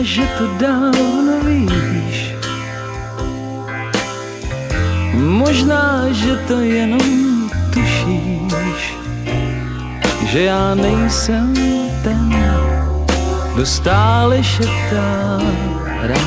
že to dávno víš. Možná, že to jenom tušíš, že já nejsem ten, kdo stále šeptá rád.